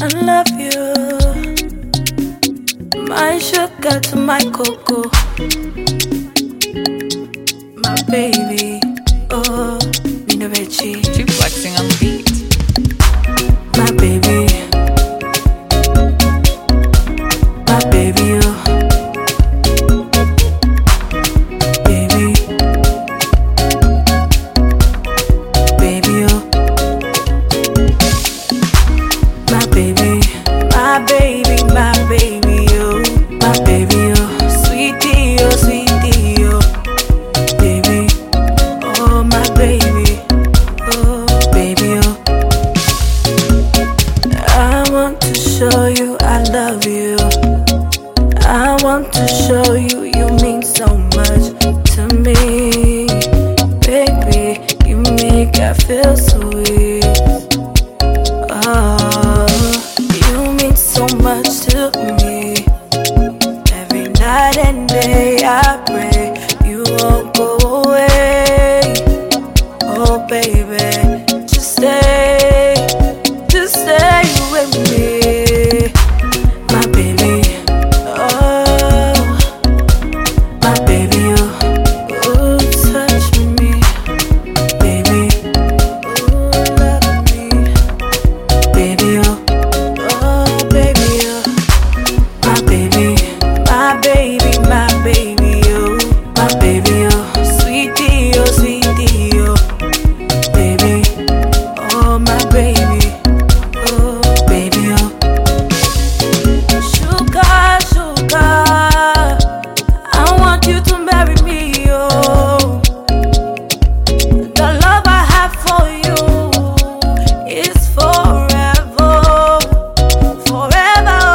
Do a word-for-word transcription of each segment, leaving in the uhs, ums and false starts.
I love you, my sugar to my cocoa, my baby. Oh, Nina Ricci, Too flexing on the beat. my baby, my baby. Oh, baby, baby. Oh, my baby, my baby, my baby. Oh, my baby. Oh, sweetie, oh, sweetie. Oh, baby. Oh, my baby. Oh, baby. Oh, I want to show you I love you. I want to show you you mean so much to me. Baby, you make I feel sweet. Oh, you mean so much to me. Every night and day I pray you won't go away. Oh baby, just stay, just stay with me. My baby, oh, my baby, oh, oh, touch me, baby, oh, love me, baby, oh, oh, baby, oh, my baby, my baby, my baby, oh, my baby, oh, sweetie, oh, sweetie, oh, baby, oh, my baby, oh, baby, oh, sugar, sugar, I want you to marry me, oh, the love I have for you is forever, forever,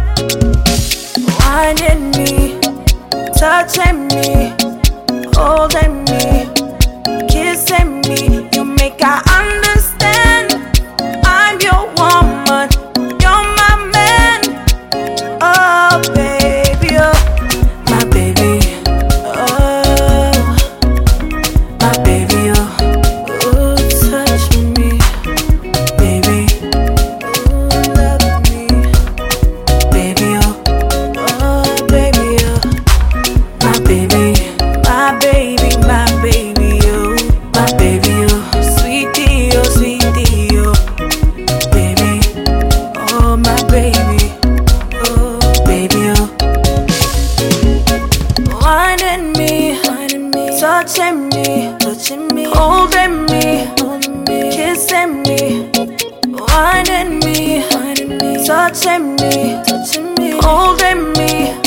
winding me, touching me, holding me, kissing me, you make I understand I'm your woman, you're my man. Oh baby, oh, my baby, oh, my baby, oh, oh, touch me, baby, oh, love me, baby, oh, oh, baby, oh, my baby, my baby, my baby, oh, my baby, oh, sweetie, oh, sweetie, oh, baby, oh, my baby, oh, baby, oh, winding me, touching me, touching me, holding me, kissing me, winding me, touching me, touching me, holding me,